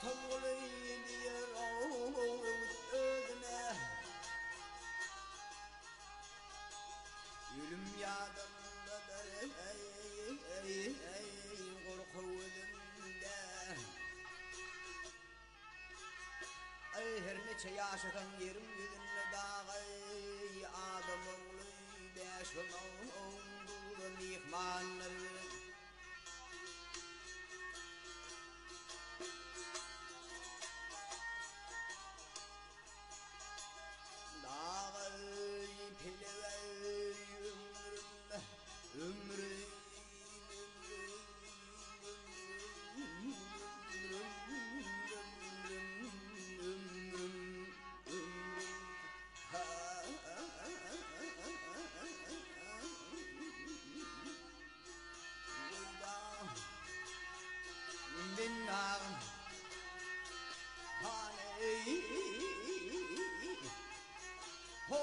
Toğlayım diyor ödüne. Ölüm yadımdadır korku ödümde. Her neçe yaşadan yerim yüzünle dağı adam oğlu beş oldu mihmanları. Dağı pileve ömrüm Minnar Hani Ho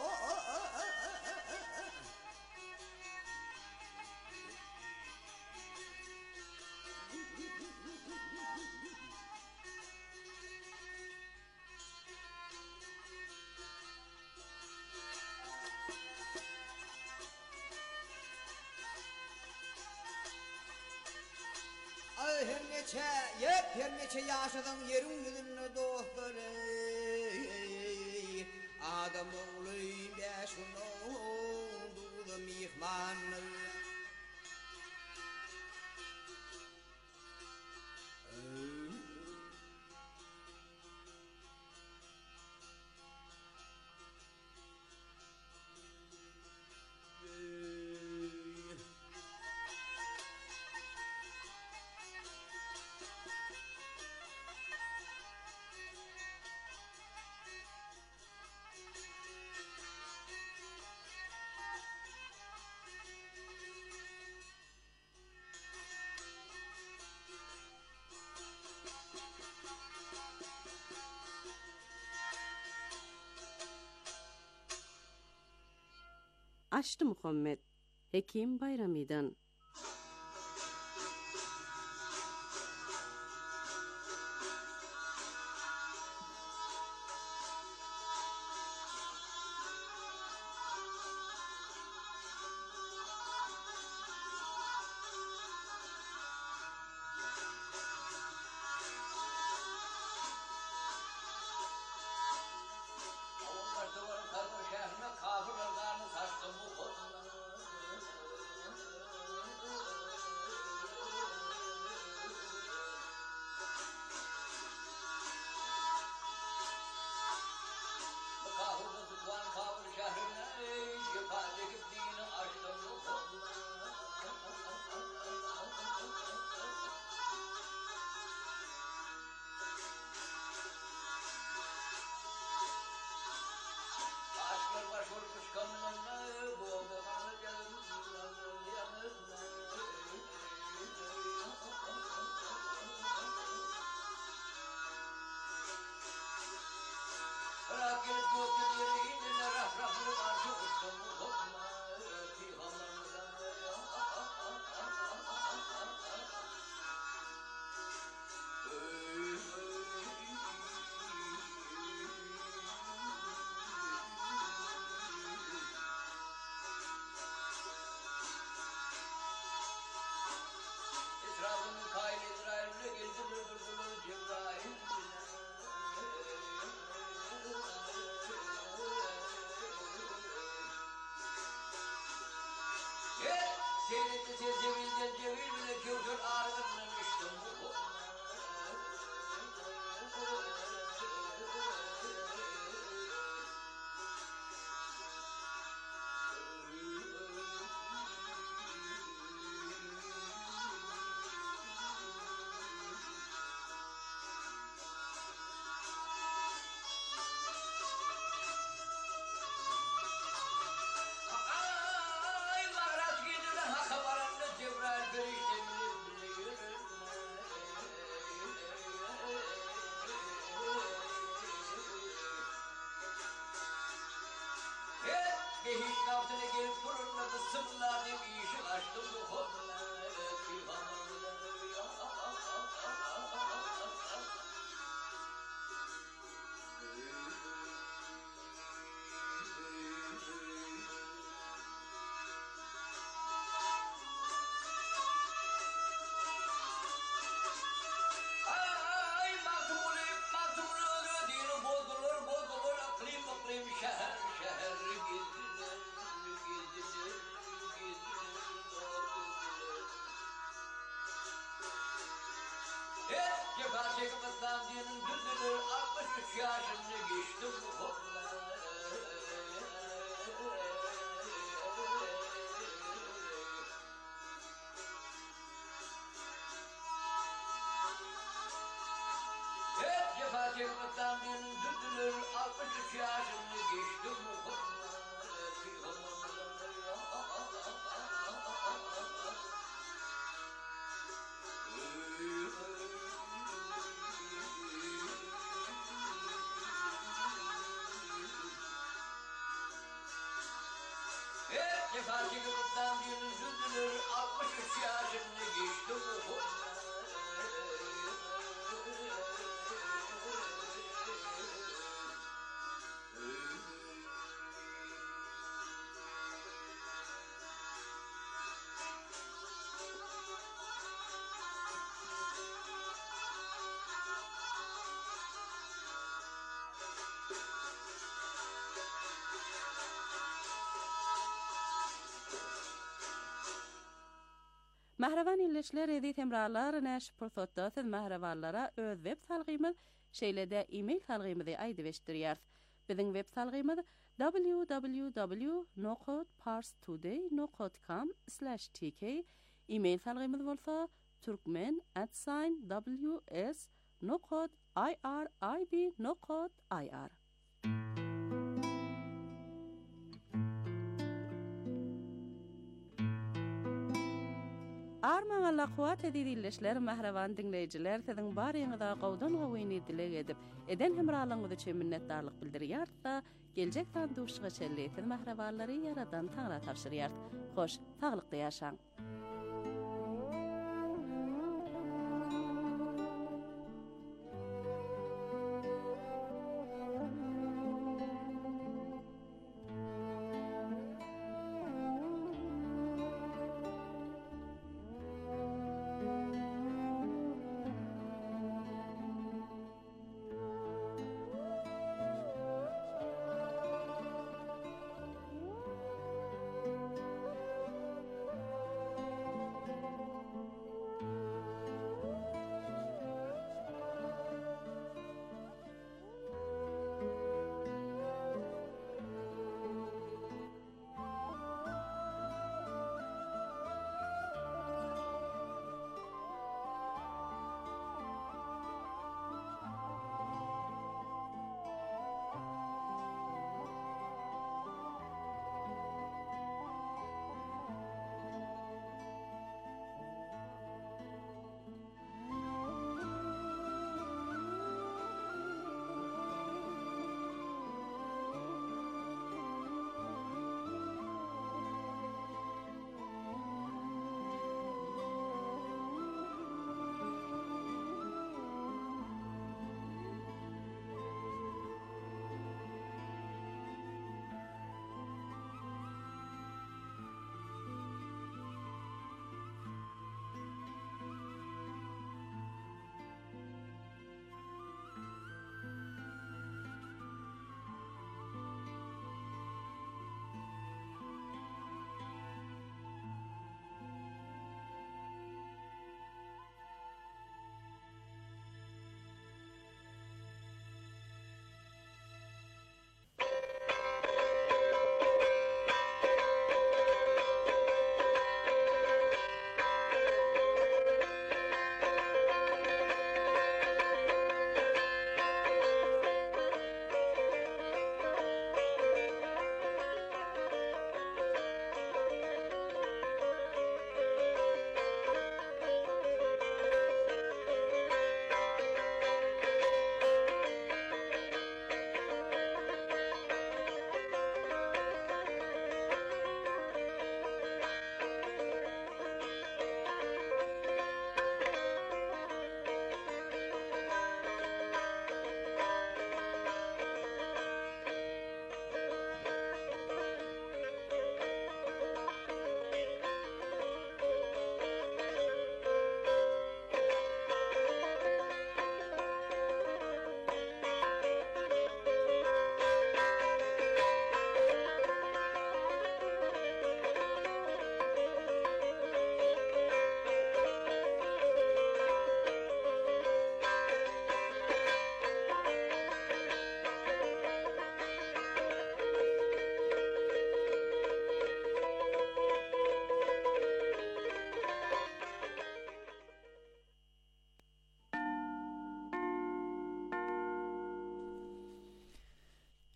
her neçe yaşadan yerin yüzünü dostları. Adam oğlu beşin oldu mihmanları. Açtı Muhammed Hekim Bayramı'dan. Yıkıldan diyenin düldülür 63 yaşını geçti Muhammed. Hep cefa çekmekten diyenin düldülür 63 yaşını geçti Muhammed. Cefaki gruptan bir üzüldülür 63 yaşını geçti bu. Mahravan ilişler edit emralar näş pursatda mahravallara öz web salgymyz şeýlede e-mail salgymyzy aýdyp Biziň web salgymyz www.noqodparstoday.com/tk. E-mail salgymyz bolsa turkmen@ws.irib.ir. Arman Allah kuwat edilişler mahravan dinleyijiler siziň baryňyza gowdan gowyny dilek edip eden hemralygyňyz üçin minnetdarlyk bildirýär-da geljek sanduşyga çelleýän mahrawallary yaradan taňra tapşyrýar. Hoş, taglykda ýaşaň.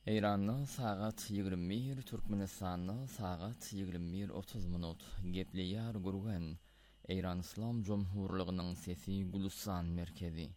Eýranyň sagat 21, Türkmenistanyň sagat 21:30 minut. Gepleýär gurgan Eýran Islam Jomhurlygynyň sesi Gulistan merkezi.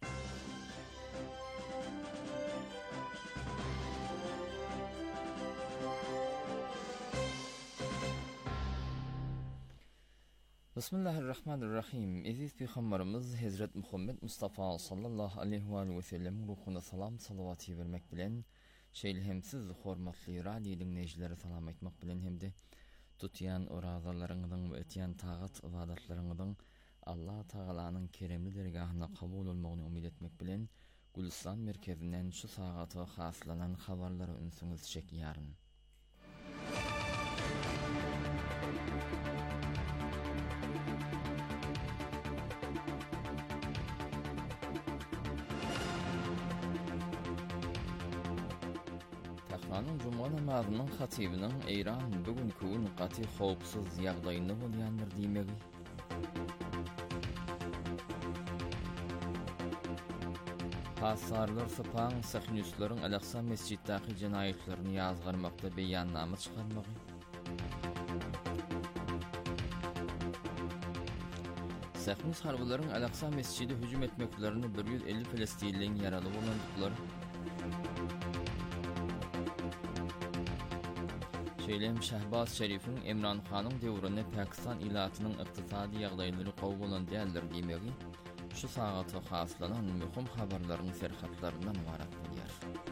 Bismillahirrahmanirrahim. Aziz Peygamberimiz Hazrat Muhammed Mustafa sallallahu aleyhi ve sellem ruhuna salam salawaty bermek bilen şeýlehemsiz hormatly radio dinleýijileri salam etmek bilen hemde tutýan orazalaryňyzyň we etýän tagat ibadatlaryňyzyň Allah Tagalanyň keremli dergahyna kabul bolmagyny umyt etmek bilen Gulistan merkezinden şu sagaty haslanan habarlary ünsüňiz çekýäryn. Tahranyň Juma namazynyň hatibiniň Eýran bugünkü gün gaty howpsuz ýagdaýynda bolýandyr diýmegi. Hasarlar Sapan Sahnüsleriň Al-Aqsa mesciddäki jenaýetlerini ýazgarmakda beýannama çykarmagy. Sahnüs harbylaryň Al-Aqsa mescidi hüjüm etmeklerini 150 Filistinliň ýaraly bolandyklary. Şeýlem Şahbaz Şerifin Emran Hanyň döwründe Pakistan ilatynyň ykdysady ýagdaýlary gowy bolan däldir diýmegi şu sagaty haslanan möhüm habarlaryň serhatlaryndan ibarat bolýar.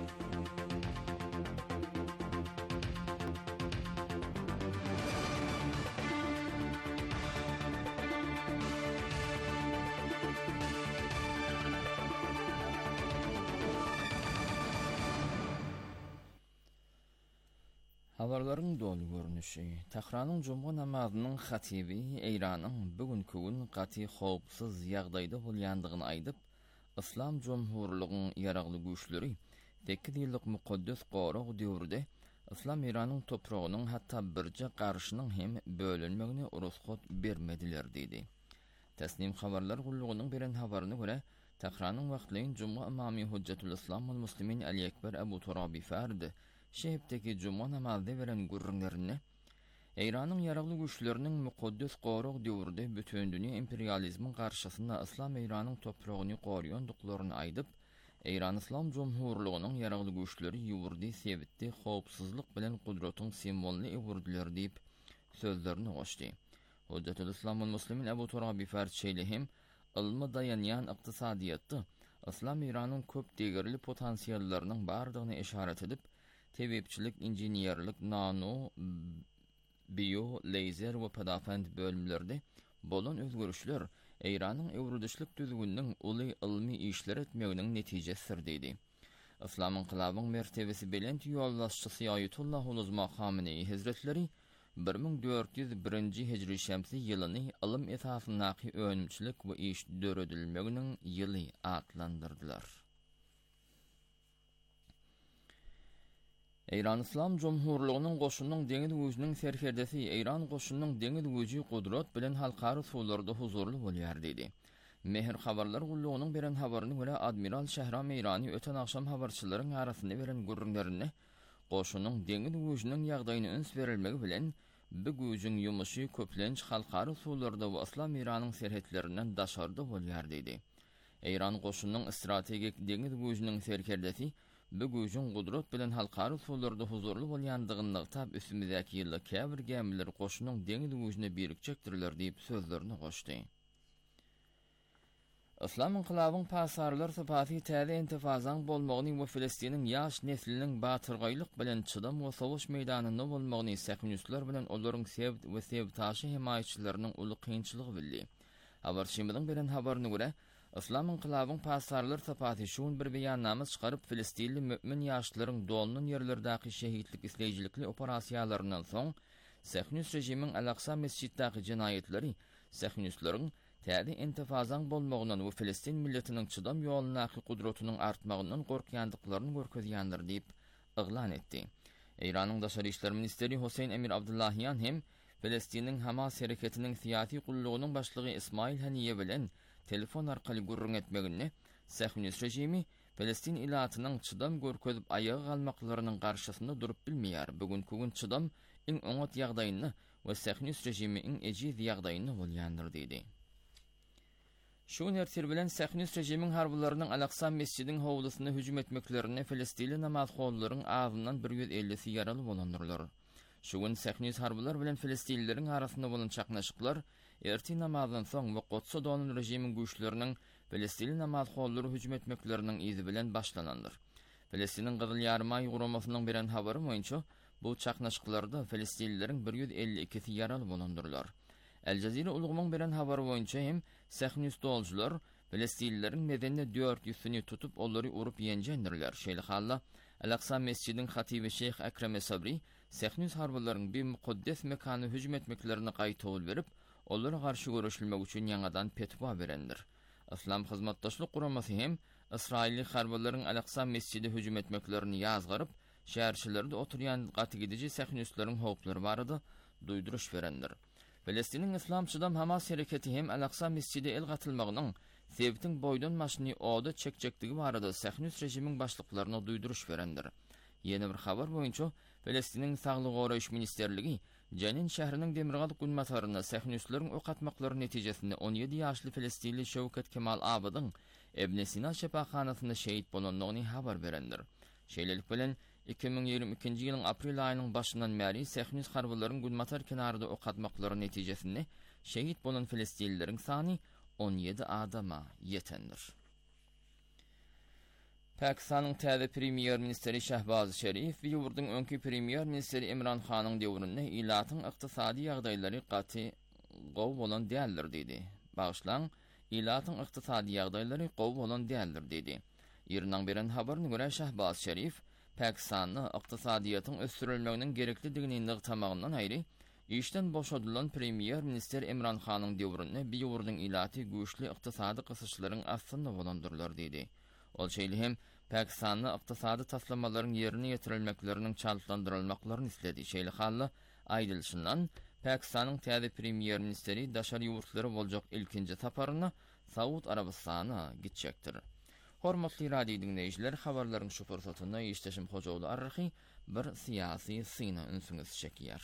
Habarlaryň dolu görnüşi. Tahranyň Juma namazynyň hatibi Eýranyň bugünkü gün gaty howpsuz ýagdaýda bolýandygyny aýdyp, Islam Jomhurlygynyň ýaragly güýçleri 8 ýyllyk mukaddes gorag döwründe Islam Eýranyň topragynyň hatda birje garşynyň hem bölünmegine ruhsat bermediler diýdi. Tasnim habarlar gullugynyň beren habaryna görä, Tahranyň wagtlyň Juma imamy Hujjatul Islam we Muslimin Ali Ekber Abu Turabi Fard şehipdeki Juma namazda beren gurrunlaryny Eýranyň ýaragly güýçleriniň mukaddes gorag döwründe bütün dünýä imperializmiň garşysynda Islam Eýranyň topragyny goruýandyklaryny aýdyp, Eýran Islam Jomhurlygynyň ýaragly güýçleri ýurdy sebitdi howpsuzlyk bilen gudratyň simbolly ewurdiler diýip sözlerini goşdy. Hujjatul Islam we Muslimin Abu Turabi Fard şeýlehim ilmi dayanýan ykdysadyatdy Islam Eýranyň köp degirli potensiallarynyň bardygyny işaret edip, tebipçilik, injinierlik, nano, bio, laser we pedafend bölümlerde bolan özgörüşler Eýranyň ewruduşlyk düzgünniň uly ilmi işler etmeginiň netijesidir diýdi. Islam inqilabynyň mertebesi bilen ýollaşçysy Aýatullah Uluzma Hameneý Hazretleri 1401-nji Hijri şemsi ýylyny ilim esasyndaky önümçilik we iş döredilmeginiň ýyly atlandyrdylar. Eýran Islam Jomhurlygynyň goşunyň deňiz güýjüniň serkerdesi Eýran goşunyň deňiz güýji gudrat bilen halkary suwlarda huzurly bolýar diýdi. Mehr habarlar gullugynyň beren habaryna görä Admiral Şahram Eýrany öten akşam habarçylaryň arasynda beren gurrunlaryny goşunyň deňiz güýjüniň ýagdaýyny üns berilmegi bilen bu güýjüň ýumuşy köplenç halkary suwlarda we Islam Eýranyň serhetlerinden daşarda bolýar diýdi. Eýran goşunyň strategik deňiz güýjüniň serkerdesi bu güýjüň gudrat bilen halkary suwlarda huzurly bolýandygyny tab üstümizdäki ýylda käbir gämiler goşunyň deňiz güýjüne birikjekdirler diýip sözlerini goşdy. Islam inqilabynyň pasarlar sypaty täze intifazaň bolmagyny we Filistiniň ýaş nesliniň batyrgylyk bilen çydam we sowuş meýdanynda bolmagyny Sahnüsler bilen olaryň sevd we sevtaşy himaýaçylarynyň uly kynçylygy bildi. Habarçymyň beren habaryna görä, Islam inqilabynyň pasarlar sypaty şuň bir beýannama çykaryp Filistinli mömin ýaşlaryň dolunun ýerlerdäki şehitlik isleýijilikli operasiýalaryndan soň Sahnüs rejimiň Al-Aqsa mesciddäki jenaýetleri Sahnüsleriň täze intifazaň bolmagynyň we Filistin milletiniň çydam ýolunaky gudratynyň artmagyndan gorkýandyklaryny görkezýändir diýip iglan etdi. Eýranyň daşary işler ministeri Husayn Emir Abdullahyan hem Filistiniň Hamas hereketiniň siýasy gullugynyň başlygy Ismail Haniye bilen telefon arkaly gurrun etmegini Sahnüs rejimi Palestin ilatynyň çydam görkezip ayağa galmaklarynyň garşysynda durup bilmeýär. Bugün çydam iň oňat ýagdaýyny we Sahyonist rejimi iň ejiz ýagdaýyny bolýandyr diýdi. Şu nertir bilen Sahyonist rejimiň harbylarynyň Al-Aqsa mescidiň howlusyna hüjüm etmeklerini Filistinli namazgowylaryň ağzyndan 150 ýaraly bolandyrlar. Şu gün Sahyonist harbylar bilen Filistinlileriň arasynda bolan çaknaşyklar erti namazdan soň we Quds donyň rejimiň güýçleriniň Filistinli namazgowlary hüjüm etmekleriniň izi bilen başlanandyr. Filistiniň Gyzyl Ýarmy guramasynyň beren habary boýunça bu çaknaşyklarda Filistinlileriň 152 ýaraly bolandyrlar. El Jazeera ulgamyň beren habary boýunça hem Sahyonist doljular Filistinlilerin medeni 400'sini tutup olary urup ýenjendirler. Şeýle halla Al-Aqsa mescidiň hatibi Şeyh Ekrem Sabri Sahyonist harbylaryň bir mukaddes mekany hüjüm etmeklerini gaýtabyl berip, olara garşy görüşilmek üçin ýangadan petwa berendir. İslam hyzmatdaşlyk guramasy hem İsrailli harbylaryň Al-Aqsa mescidi hüjüm etmeklerini ýazgaryp, şäherçilerde oturýan gaty gidiji Sahyonistlaryň howplary barada duýduruş berendir. Filistiniň İslamçydam Hamas hereketi hem Al-Aqsa mescidi el gatylmagynyň sebitiň boýdan maşyny oda çekçektigi barada Sahyonist rejimiň başlyklaryna duýduruş berendir. Ýene bir habar boýunça Filistiniň Saglyk goraýyş ministerligi Janin şäheriniň demirgalyk günmataryna Sahyonistlaryň ok atmaklary netijesinde 17 ýaşly Filistinli Şewket Kemal Abadyň Ebn Sina şepaxanasyna şehit bolandygyny habar berendir. Şeýlelik bilen 2022-nji ýylyň aprel aýynyň başyndan bäri Sahyonist harbylaryň günmatar kenarynda ok atmaklary netijesinde şehit bolan Filistinlileriň sany 17 adama ýetendir. Pakistanyň täze premier ministeri Şahbaz Şerif we ýurduň öňki premier ministeri Imran Khanyň döwründe ilatyň ykdysady ýagdaýlary gaty gow bolan däldir diýdi. Bagyşlaň, ilatyň ykdysady ýagdaýlary gow bolan däldir diýdi. Ýeriniň beren habaryna görä Şahbaz Şerif Pakistanyň ykdysadyýatyň ösdürilmeginiň gereklidigini nygtamagyndan aýry, işden boşadylan premier minister Imran Khanyň döwründe bir ýurduň ilaty güýçli ykdysady gysyşlaryň aslynda bolandyrlar diýdi. Ol şeýle hem Pakistanyň ykdysady taslamalaryň ýerine ýetirilmekleriniň çaltlandyrylmaklaryny isledi. Şeýle halla aýdylşyndan Pakistanyň täze premier ministeri daşar ýurtlary boljak ilkinji saparyna Saud Arabistanyna gitjekdir. Hormatly radio dinleýijiler, habarlaryň şu fursatyna Ýeşdeşim Hojawly arry bir syýasy syna ünsüňiz çekýär.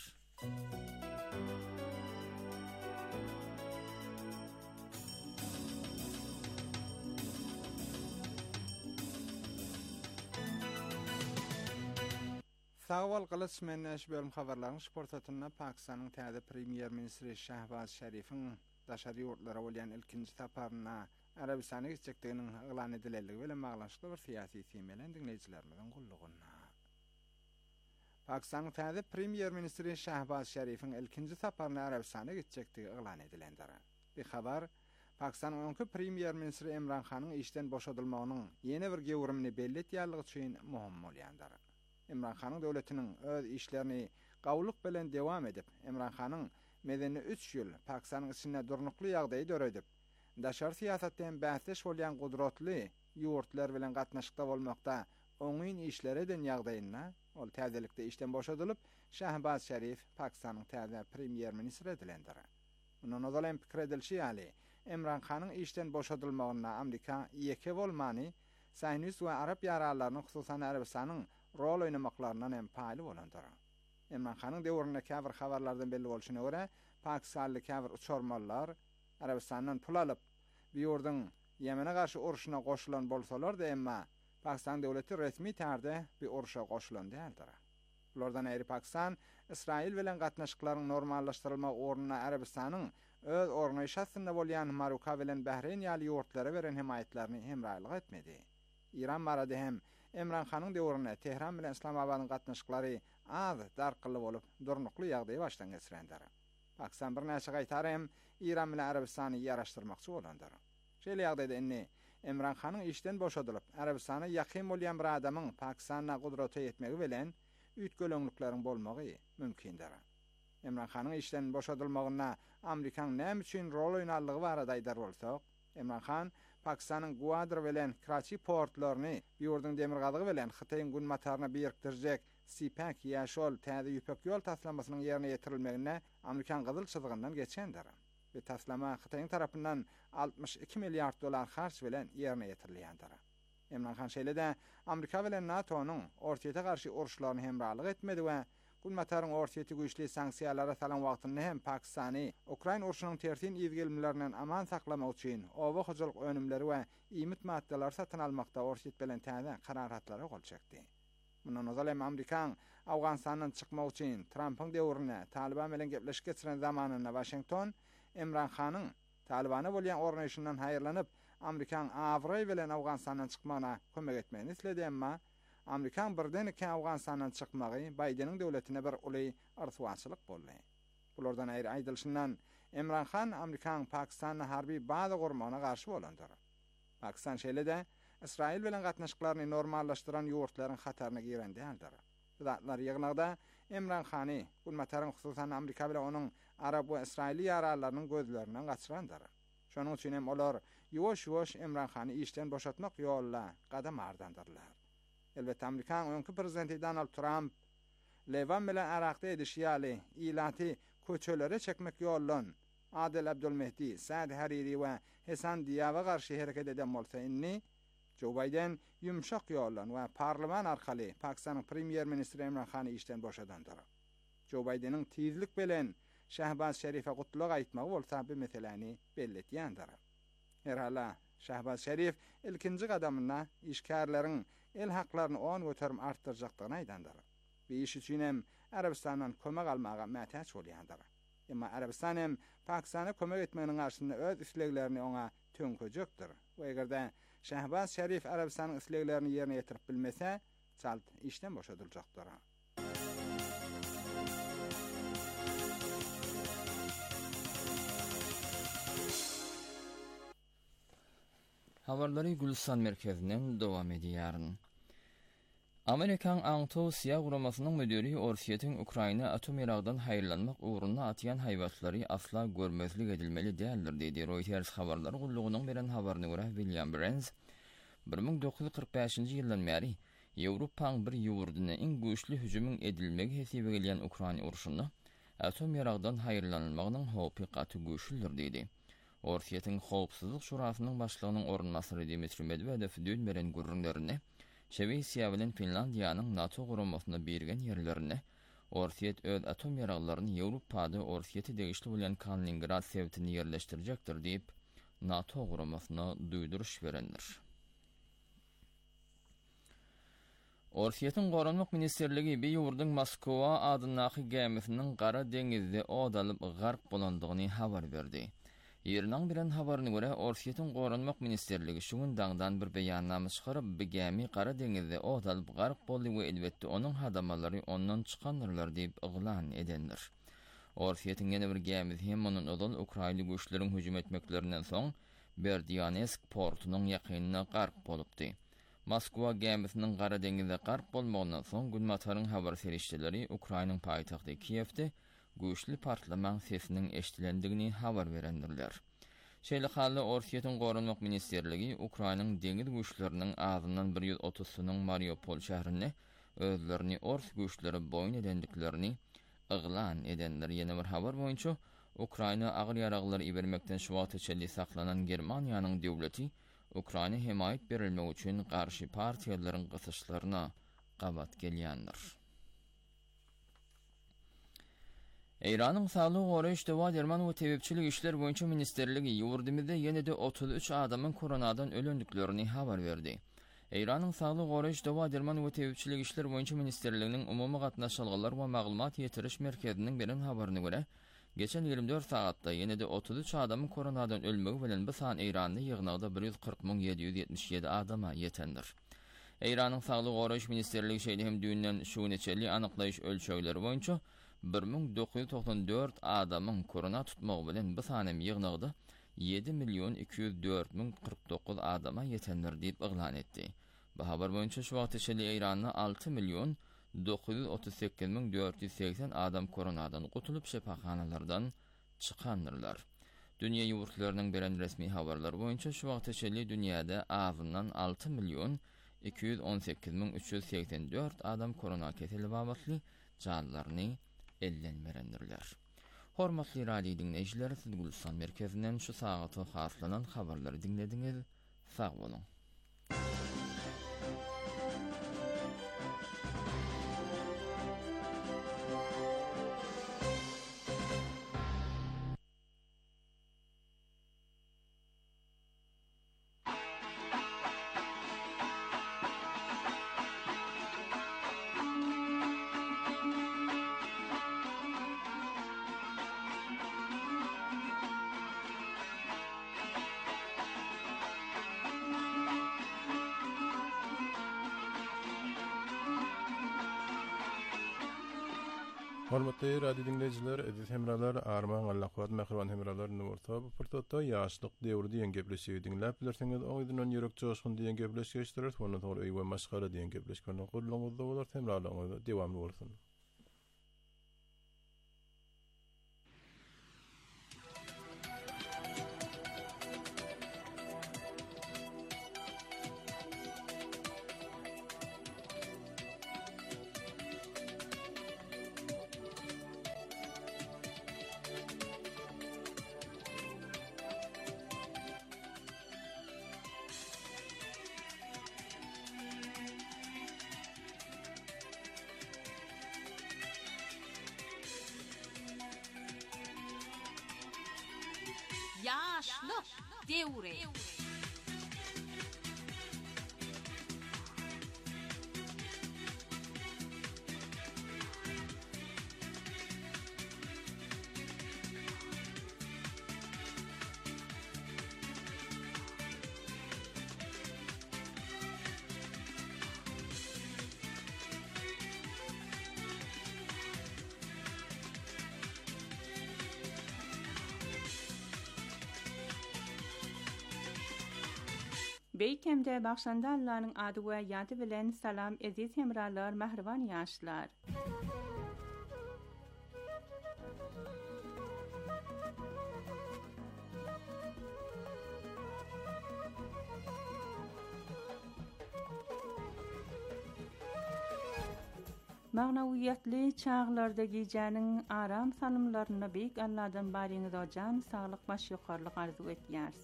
Sağwal Gılıç menneş bölüm habarlaryň şportatyna Pakistanyň täze premier ministeri Şahbaz Şerifiň daşary ýurtlara bolýan ilkinji saparyna Arabistana gitjekdiginiň elan edileligi bilen baglanşykly bir syýasy temelen dinleýijilerimiziň gullugyna. Pakistanyň täze premier ministeri Şahbaz Şerifiň ilkinji saparyna Arabistana gitjektigi elan edilendir. Bir habar Pakistanyň öňki premier ministeri Imran Khanyň işden boşadylmagynyň ýene bir gewrimini belli etýärligi üçin muhim bolýandyr. Imran Khanyň döwletiniň öz işlerini gawlyk bilen dewam edip, Imran Khanyň medeni 3 ýyl Pakistanyň içinde durnukly ýagdaýy döredip, daşar siýasatdan bäsleş bolýan gudratly ýurtlar bilen gatnaşykda bolmakda oňyn işler eden ýagdaýyna, ol täzelikde işden boşadylyp, Şahbaz Şerif Pakistanyň täze premier ministeri edilendir. Onuň ozalan pikir edilşi ýaly, Imran Khanyň işden boşadylmagyna Amerika ýeke bolmany, Sahyonist we Arab ýaralarynyň hususan Arabistanyň rol oýnamaklaryndan hem paýly bolandyr. Imran Khanyň döwründe käbir habarlardan belli bolşyna görä, Pakistanly käbir uçurmalar Arabistandan pul alyp, bir ýurduň Ýemene garşy uruşyna goşulan bolsalar da emma Pakistan döwleti resmi tärde bir uruşa goşulan däldir. Bulardan aýry Pakistan, Israil bilen gatnaşyklaryň normallaşdyrylma ornuna Arabistanyň öz ornaýşasynda bolýan Maroka bilen Bahreyn ýaly ýurtlara beren himayetlerini hemraýlyk etmedi. İran barada hem Imran Khanyň döwründe Tehran bilen Islamabadyň gatnaşyklary az darkyly bolup, durnukly ýagdaý başdan geçirendir. Pakistan bir näçe gaýtar hem İran bilen Arabistany ýaraşdyrmakçy bolandyr. Şeýle ýagdaýda inni Imran Khanyň işden boşadylyp, Arabistana ýakyn bolýan bir adamyň Pakistana gudrata ýetmegi bilen üýtgölöňlikleriň bolmagy mümkindir. Imran Khanyň işden boşadylmagyna Amerikanyň näme üçin rol oýnarlygy barada aýdar bolsak, Imran Khan Pakistanyň Gwadr bilen Karachi portlaryny ýurduň demirgalygy bilen Hytaýyň günmataryna birikdirjek Sipak ýaşol täze ýüpek ýol taslamasynyň ýerine ýetirilmegine Amerikan gyzyl çyzgyndan geçendir. Bu taslama Hytaýyň tarapyndan $62 milyar harç bilen ýerine ýetirilýändir. Emran Khan şeýle-de Amerika bilen NATO'nun ortaýeta garşy uruşlaryny hemralyk etmedi we Gulmataryň ortaýety güýçli sanksiýalara salan wagtynda hem Pakistany Ukraina uruşynyň tertin ýyzgylmalarynyň aman saklamak üçin owa hojalyk önümleri we iýmit maddalar satyn almakda ortaýet bilen täze kararatlara gol çekdi. Mundan ozalem Amerikan Awganistandan çykmak üçin Trumpyň döwrüne Taliban bilen gepleşik geçiren zamanyna Washington Emran Khanyň Talibana bolýan ornaşyndan haýyrlanyp Amerikan Awry bilen Awganistandan çykmagyna kömek etmegini islädi, emma Amerikan birden-iki Awganistandan çykmagy Bideniň döwletine bir uly arsuwaçylyk boldy. Bulardan aýry aýdylşyndan Emran Khan Amerikan Pakistanyň harby baza gurmagyna garşy bolandyr. Pakistan şeýle-de İsrail bilen gatnaşyklaryny normallaşdyran ýurtlaryň hataryna girendi aldyr. Zatlar ýygnagda Emran Khany Gulmataryň hususan Amerika bilen onuň Arab we İsraili ýaralarynyň gözlerinden gaçyrandyr. Şonuň üçin hem olar ýuwaş-ýuwaş Emran Khany işden boşatmak ýoluna gadam ardandyrlar. Elbette Amerikan öňkü prezidenti Donald Trump Levan bilen Araqda edişýaly ilaty köçelere çekmek ýollan Adil Abdulmehdi, Saad Hariri we Hasan Diyawa garşy hereket eden bolsa inni Joe Biden yumşak ýollan we parlament arkaly Pakistanyň premier ministri Emran Khany işden boşadandyr. Joe Bidenin tizlik bilen Şahbaz Şerife gutluk aýtmagy bolsa bu meseleni belletýändir. Herhala Şahbaz Şerif ilkinji gadamyna işgärleriň el haklaryny on götürüm artdyrjakdygyny aýdandyr. Bu iş üçin hem Arabistandan kömek almaga mätäç bolýandyr. Emma Arabistan hem Pakistana kömek etmeginiň garşysynda öz isleglerini ona tönkejekdir. We egerde Şahbaz Şerif Arabistanyň isleglerini ýerine ýetirip bilmese, çalt işden boşadyljakdyr. Habarlary Gülsan merkezinden dowam edýär. Amerikan Antosia guramasynyň müdiri Orsiýetiň Ukraina atom ýaragdan haýyrlanmak uğruna atýan haýwatlary asla görmezlik edilmeli däldir diýdi Reuters habarlary gullugynyň beren habaryna görä William Burns 1945-nji ýyldan bäri Ýewropaň bir ýurduny iň güýçli hüjümüň edilmegi hesaba gelýän Ukraina uruşuny atom ýaragdan haýyrlanmagynyň howpy gaty güýçlidir diýdi. Orsiýetiň Howpsuzlyk Şurasynyň başlygynyň orunmasary Dmitri Medvedew dün beren gurrunlaryny Şweýsiýa bilen Finlandiýanyň NATO guramasyna bergen ýerlerini Orsiýet öz atom ýaraglaryny Ýewropada Orsiýeti degişli bolan Kaliningrad sewtini ýerleşdirjekdir diýip NATO guramasyna duýduruş berendir. Orsiýetiň Goranlyk Ministerligi bir ýurdun Moskwa adynaky gemisiniň Gara deňizde odalyp garp bolandygyny habar berdi. Ýeriniň biren habaryna görä Orsiýetiň Goranlyk Ministerligi şuňundan bir beýannama çykaryp bu gemi Gara deňizde odalyp garp boldy we elbetde onuň hadamalary ondan çykandylar diýip iglan edendir. Orsiýetiň ýene bir gemisi hem onuň odal Ukraina güýçleriň hüjüm etmeklerinden soň Berdyansk portunyň ýakynyna garp bolupdy. Moskwa gemisiniň Gara deňizde garp bolmagynyň soň Gulmataryň habar serişçileri Ukrainanyň paýtagty Kiýewde güýçli partlaman sesiniň eşdilendigini habar berendirler. Şeýle halda Orsiýetiň Goranlyk Ministerligi Ukrainanyň deňiz güýçleriniň azyndan 130-synyň Mariupol şäherine özlerini Ors güýçleri boýun edendiklerini iglan edenler. Ýene bir habar boýunça Ukraina agyr ýaraglary ibermekden şu wagt içinde saklanan Germaniýanyň döwleti Ukraina himayet berilmek üçin garşy partiýalaryň gysyşlaryna gabat gelýändir. Eýranyň Saglyk goraýyş dewa derman we tebepçilik işler boýunça ministerligi ýurdumyzda ýene-de 33 adamyň koronadan ölendiklerini habar berdi. Eýranyň Saglyk goraýyş dewa derman we tebepçilik işler boýunça ministerliginiň umumy gatnaşalgylar we maglumat ýetiriş merkeziniň beren habaryna görä, geçen 24 saatda ýene-de 33 adamyň koronadan ölmegi bilen bu san Eýranda ýygnagda 140.777 adama ýetendir. Eýranyň Saglyk goraýyş ministerligi şeýle hem düýünden şu neçeli anyklaýyş ölçegleri boýunça 1994 adamyň korona tutmagy bilen bu sanem ýygnagda 7.204.049 adama ýetendir diýip iglan etdi. Bu habar boýunça şu wagt içinde Eýranyň 6.938.480 adam koronadan gutulup şepaxanalardan çykandyrlar. Dünýä ýurtlarynyň beren resmi habarlary boýunça şu wagt içinde dünýäde azyndan 6.218.384 adam korona keseli babatly canlaryny ellenmerendirler. Hormatly radio dinleyijiler, siz Gülsan merkezinden şu saata haslanan habarlary dinlediňiz. Sag bolun. Hormatly radio dinleyijiler, edis hemralar, arman allaqwat mehriban hemralar nurta bu fırsatda yaşlyk döwrü diýen gepleşigi dinläp bilersiňiz, oýdundan ýürek joşgun diýen gepleşigler, onu togy we maşgara diýen gepleşigler gurulmagda bolar, hemralaryňyz dewamly bolsun. Yaşlyk döwri. Beýkemde bagşanda Allah'ın adı we ýady bilen salam eziz hemralar, mehriban ýaşlar. Magnawiýatly çağlarda giýjäniň aram salymlaryna beýik Allah'dan baryňyza jan saglyk baş ýokarlyk arzu etýäris.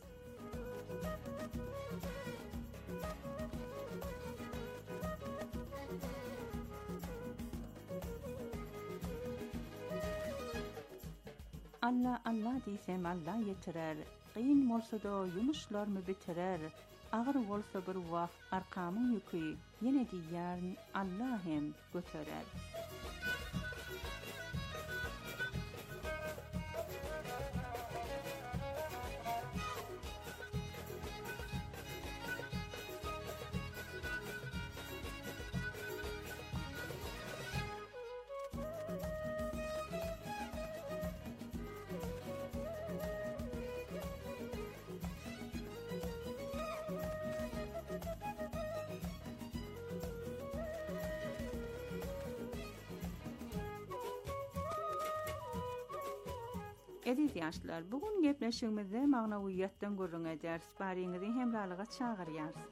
Allah Allah diýsem Allah ýetirer. Qyyn bolsa-da ýumuşlarmy bitirer. Agyr bolsa bir wagt arkamyň ýüki ýene diýýär Allah hem göterer. Ediz ýaşlar, bugun gepleşigimizde magnawiýatdan görüňe ders baryňyzy hemralyga çagyrýarys.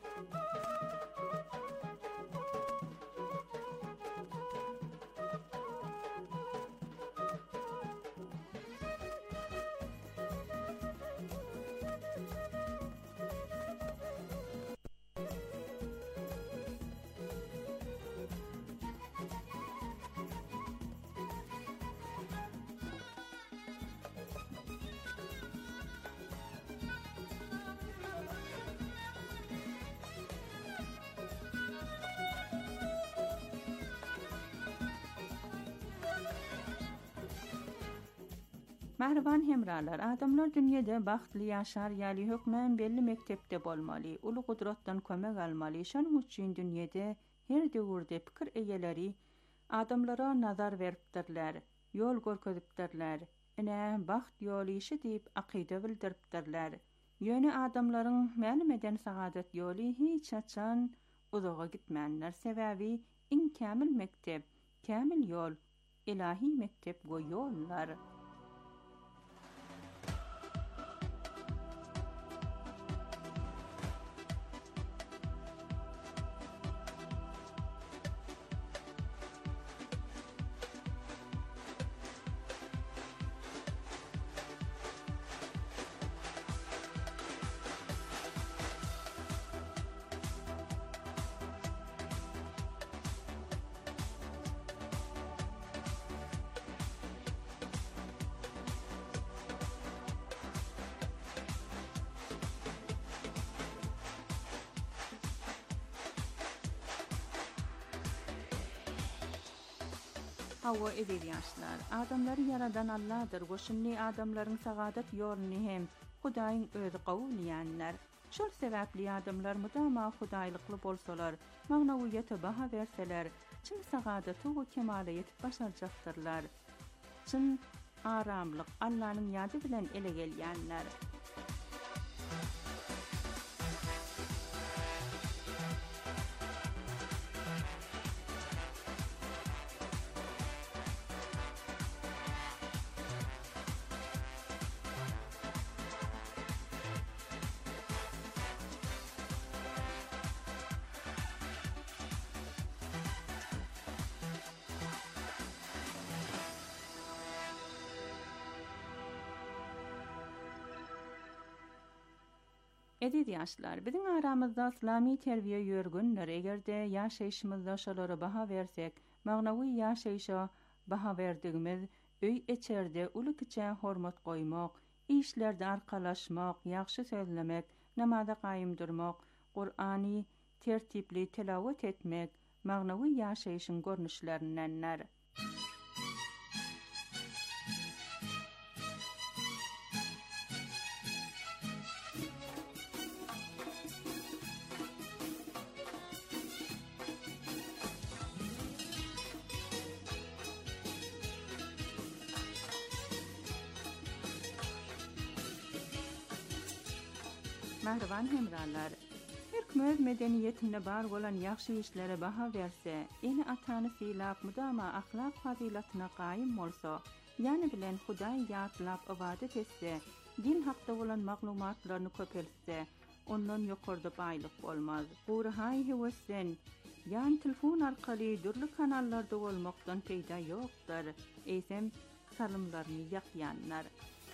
Mehriban hemralar, adamlar dünýede bagtly ýaşar ýaly hökmen belli mektepde bolmaly, uly gudratdan kömek almaly. Şonuň üçin dünýede her döwürde pikir eýeleri adamlara nazar beripdirler, ýol görkezipdirler. Ine baht ýoly işi diýip aqida bildiripdirler. Ýöne adamlaryň mälimeden sagadat ýoly hiç açan uzaga gitmänler. Sebäbi iň kämil mektep, kämil ýol, ilahi mektep go ýollar. Hawa edir ýaşlar. Adamlary yaradan Allah'dır. Goşunly adamlaryň sagadat ýoluny hem Hudaýyň özi gowulýanlar. Şol sebäpli adamlar mudama hudaýlykly bolsalar, magnawiýata baha berseler, çyn sagadaty we kemale ýetip başarjaktyrlar. çyn aramlyk Allah'ın ýady bilen ele gelýänler. Edid ýaşlar, biziň aramyzda islamy terbiýe ýörgünler. Egerde ýaşaýşymyzda şolara baha bersek, magnawy ýaşaýşa baha berdigimiz öý içerde uly kiçe hormat goýmak, işlerde arkalaşmak, ýaxşy sözlemek, namaza gaýym durmak, Qur'any tertipli tilawet etmek, magnawy ýaşaýşyň görnüşlerindänler. Mehriban hemralar, her kim öz medeniýetinde bar bolan ýaxşy işlere baha berse, eni atany silap mudama ahlak fazilatyna gaýym bolsa, ýani bilen Hudaý ýatlap ibadet etse, din hakda bolan maglumatlaryny köpeltse, ondan ýokarda baýlyk bolmaz. Gurhaý hewesen, ýani telefon arkaly dürli kanallarda bolmakdan peýda ýokdur. Eýsem salymlaryny ýakýanlar.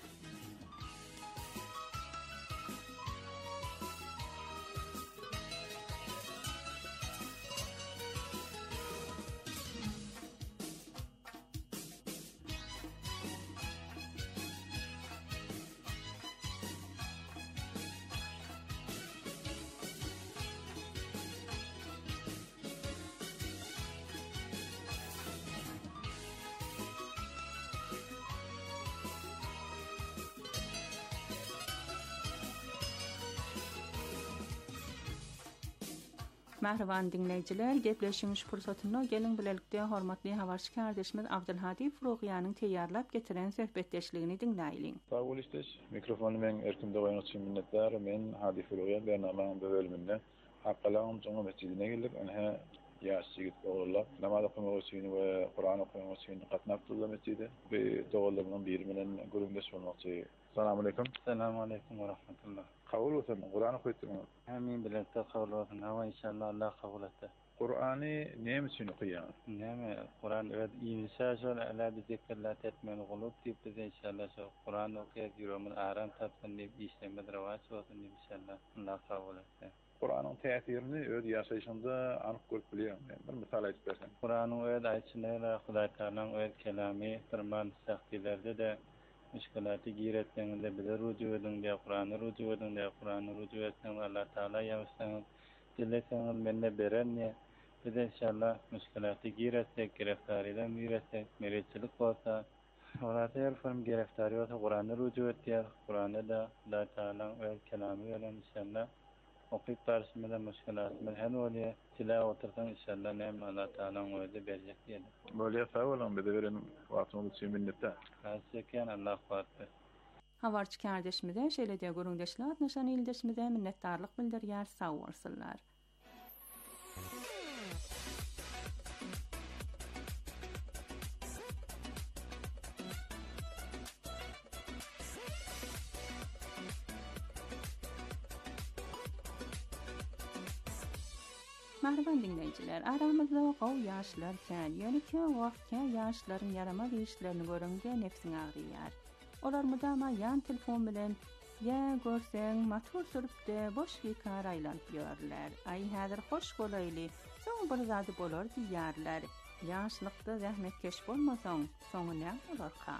Mehriban dinleyijiler, gepleşiňiz pursatyna geliň bilelikde hormatly habarçy kardeşimiz Abdulhadi Furugyanyň teýýarlap getiren söhbetdeşligini dinläýin. Sağ ol işte. Mikrofonu men erkim dogaýan üçin minnetdar. Men Hadi Furugyan bernamanyň bu bölüminde Hakkalan Joňa mescidine geldik. Ana ýaşy oğullar namaz okumak üçin we Qur'an okumak üçin gatnap durýar mescide. Bu dogalarymyň biri bilen görüňdeş bolmakçy. Assalamu alaykum. Assalamu alaykum wa rahmatullah. Kabul olsun. Qur'an okuytun. Amin bilen kabul olsun. Hava inşallah Allah kabul etsin. Qur'any näme üçin okuyan? Näme? Qur'an öwed inşallah ala zikirlat etmeli bolup diýip biz inşallah şu Qur'an okuýar ýürümiň aram tapsyn diýip işlemde rewaç bolsun inşallah. Allah kabul etsin. Qur'anyň täsirini öz ýaşaýşynda anyk görüp bilýär. Bir misal aýdyp bersen. Qur'anyň öwed aýtşynda Hudaý Taala'nyň öwed kelami firman sahtilerde de müşkilaty giretdiňinde bize ruju edin, Qur'any ruju edin, Qur'any ruju etsen Allah Taala ýaşsaň, dileseň menne beren biz inşallah müşkilaty giretsek, gireftarydan giretsek, meretçilik bolsa, olar her firm gireftary bolsa Qur'any ruju etýär, Qur'any da Allah Taalaň öz kelamy bilen inşallah okyp barşymyza müşkilatymyz hem bolýar, tilawat otursan inşallah näme Allah Taalaň özi berjek diýdi. Bolýar sağ bolan bize beren wagtyňyz üçin minnetdar. Haýsykyan Allah barky. Habarçy kardeşimize şeýle de görüňdeşler nişan ildeşimize minnetdarlyk bildirýär, sağ bolsunlar. Mehriban dinleyijiler, aramyzda gowy ýaşlarken, ýöne-ki wagtda ýaşlaryň yaramaz işlerini görünge nefsiň agryýar. Olar mudama ýan telefon bilen ýa görseň motor sürüpde boş hikar aýlanyp ýörler. Ay häzir hoş bolaýly, soň bir zady bolar diýýärler. Ýaşlykda zähmetkeş bolmasaň, soňy näme bolarka?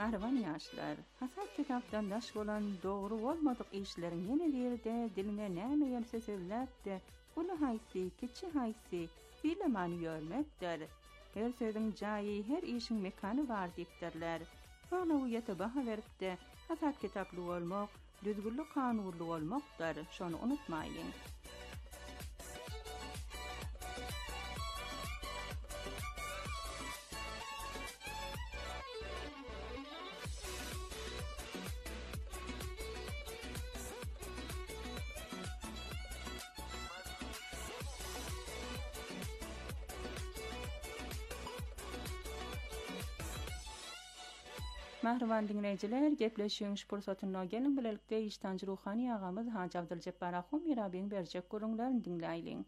Mahravan ýaşlar, hasat kitapdan daş bolan dogry bolmadyk işleriň ýene birde diline näme ýerse sözläpdi. Ulu haýsy, kiçi haýsy, bilemany ýörmekdir. Her söýüň jaýy, her işiň mekany bar diýipdirler. Magnawiýata baha beripdi. Hasat kitaply bolmak, düzgünlik kanunly bolmakdyr. Şonu unutmaýyn. Mahravan dinleyijiler, gepleşýüňiz pursatyna gelin bilelikde iştanjy ruhany agamyz Haji Abduljabbar Ahum mirabiň berjek gurulmaryny dinleýin.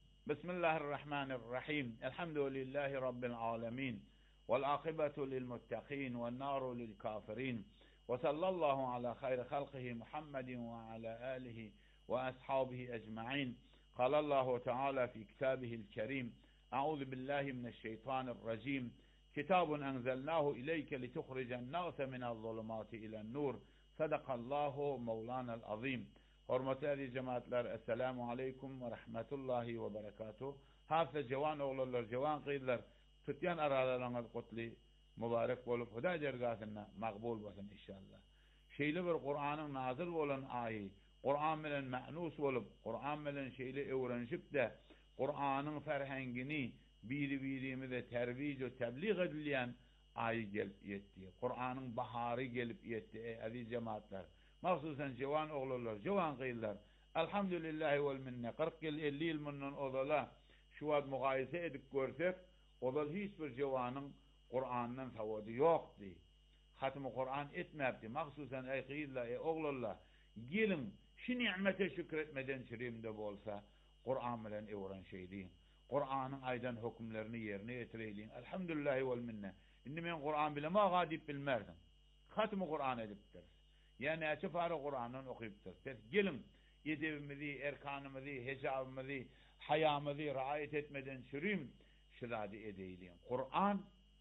Bismillahirrahmanirrahim. Elhamdülillahi rabbil alamin. Vel aqibatu lil muttaqin ven naru lil kafirin. Ve sallallahu ala hayri halqihi Muhammedin ve ala alihi ve ashabihi ecmaîn. Qala Allahu Teala fi kitabihi'l kerim. Euzu billahi mineşşeytanirracim. كتاب أنزلناه إليك لتخرج الناس من الظلمات إلى النور صدق الله مولانا العظيم. Hormatly cemaatler, Esselamu Aleyküm ve Rahmetullahi ve Berekatuhu. Hafta cevan oğullar, cevan kıydılar, tutyan aralarına kutli, mübarek olup, Huda dergâsına makbul bolsun inşallah. Şeyli bir Kur'an'ın nazil olan ayı, Kur'an bilen ma'nus olup, Kur'an bilen şeyli öğrenşip de, Kur'an'ın ferhengini, biri-birimize terviz ve tebliğ edilen ayı gelip yetti. Kur'an'ın baharı gelip yetti ey aziz cemaatler. Mahsusen cevan oğullar, cevan kıyılar. Elhamdülillahi vel minne. 40 yıl 50 yıl minnin odala şu ad mugayese edip görsek, odal hiçbir cevanın Kur'an'dan savadı yoktu. Hatım-ı Kur'an etmepti. Mahsusen ey kıyılar, ey oğullar, gelin şu nimete şükretmeden çirimde bolsa, Kur'an bilen evren şeyliğin. Kur'an'ın aydan hükümlerini yerine getireyliğin. Elhamdülillahi vel minne. Indi men Kur'an bile ma gadip bilmerdim. Hatım-ı Kur'an edipdir. Yani açıfarı Kur'an'ın okuyupdur. Gelin edebimizi, erkanımızı, hecabımızı, hayamızı raayet etmeden sürüm şiradi edeyliğin. Kur'an